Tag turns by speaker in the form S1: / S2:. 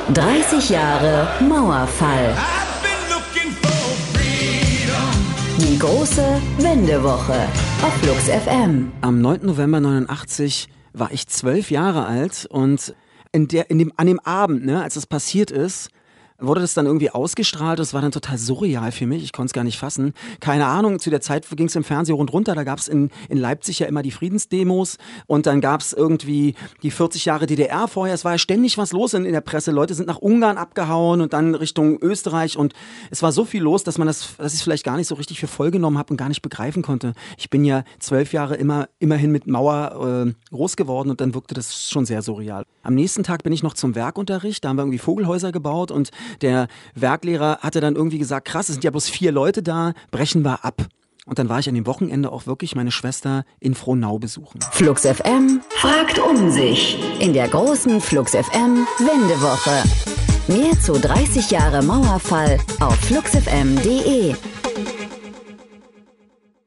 S1: 30 Jahre Mauerfall. Die große Wendewoche auf Flux FM.
S2: Am 9. November 89 war ich 12 Jahre alt und an dem Abend, als das passiert ist, wurde das dann irgendwie ausgestrahlt. Das war dann total surreal für mich. Ich konnte es gar nicht fassen. Keine Ahnung, zu der Zeit ging es im Fernsehen rund runter. Da gab es in Leipzig ja immer die Friedensdemos und dann gab es irgendwie die 40 Jahre DDR vorher. Es war ja ständig was los in der Presse. Leute sind nach Ungarn abgehauen und dann Richtung Österreich und es war so viel los, dass ich es vielleicht gar nicht so richtig für voll genommen habe und gar nicht begreifen konnte. Ich bin ja 12 Jahre immerhin mit Mauer groß geworden und dann wirkte das schon sehr surreal. Am nächsten Tag bin ich noch zum Werkunterricht. Da haben wir irgendwie Vogelhäuser gebaut und der Werklehrer hatte dann irgendwie gesagt, krass, es sind ja bloß 4 Leute da, brechen wir ab. Und dann war ich an dem Wochenende auch wirklich meine Schwester in Frohnau besuchen.
S1: Flux FM fragt um sich in der großen Flux FM Wendewoche. Mehr zu 30 Jahre Mauerfall auf fluxfm.de.